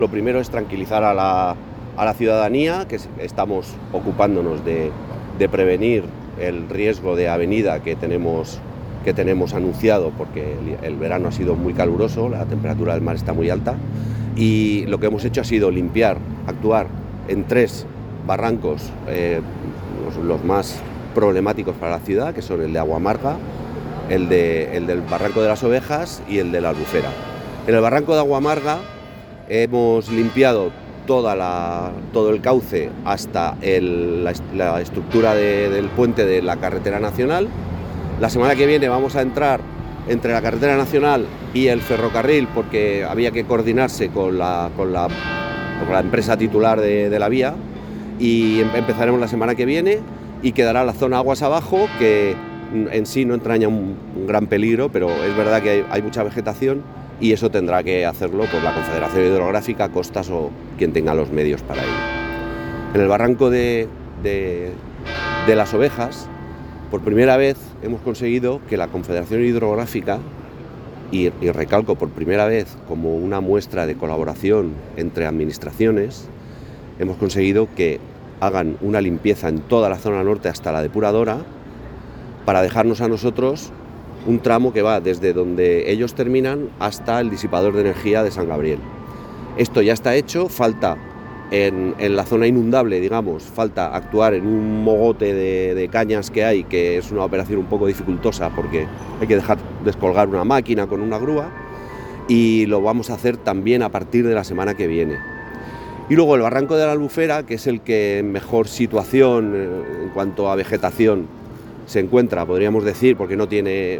Lo primero es tranquilizar a la ciudadanía, que estamos ocupándonos de prevenir el riesgo de avenida que tenemos anunciado, porque el verano ha sido muy caluroso, la temperatura del mar está muy alta, y lo que hemos hecho ha sido actuar en 3 barrancos, los más problemáticos para la ciudad, que son el de Aguamarga, el del Barranco de las Ovejas y el de la Albufera. En el barranco de Aguamarga hemos limpiado todo el cauce hasta la estructura del puente de la carretera nacional. La semana que viene vamos a entrar entre la carretera nacional y el ferrocarril, porque había que coordinarse con la empresa titular de la vía, y empezaremos la semana que viene, y quedará la zona aguas abajo, que en sí no entraña un gran peligro, pero es verdad que hay mucha vegetación, y eso tendrá que hacerlo por la Confederación Hidrográfica, Costas o quien tenga los medios para ello. En el barranco de las Ovejas, por primera vez hemos conseguido que la Confederación Hidrográfica, y recalco por primera vez como una muestra de colaboración entre administraciones, hemos conseguido que hagan una limpieza en toda la zona norte hasta la depuradora, para dejarnos a nosotros un tramo que va desde donde ellos terminan hasta el disipador de energía de San Gabriel. Esto ya está hecho, falta en la zona inundable, digamos, falta actuar en un mogote de cañas que hay, que es una operación un poco dificultosa porque hay que dejar descolgar una máquina con una grúa, y lo vamos a hacer también a partir de la semana que viene. Y luego el barranco de la Albufera, que es el que en mejor situación en cuanto a vegetación se encuentra, podríamos decir, porque no tiene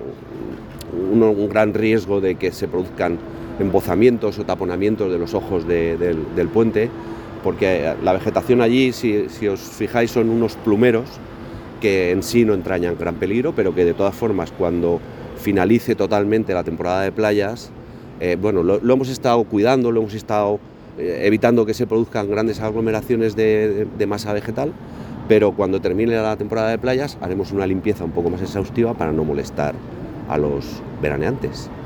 un gran riesgo de que se produzcan embozamientos o taponamientos de los ojos del puente, porque la vegetación allí, si os fijáis, son unos plumeros que en sí no entrañan gran peligro, pero que de todas formas, cuando finalice totalmente la temporada de playas, lo hemos estado cuidando, lo hemos estado evitando que se produzcan grandes aglomeraciones de masa vegetal, pero cuando termine la temporada de playas haremos una limpieza un poco más exhaustiva para no molestar a los veraneantes.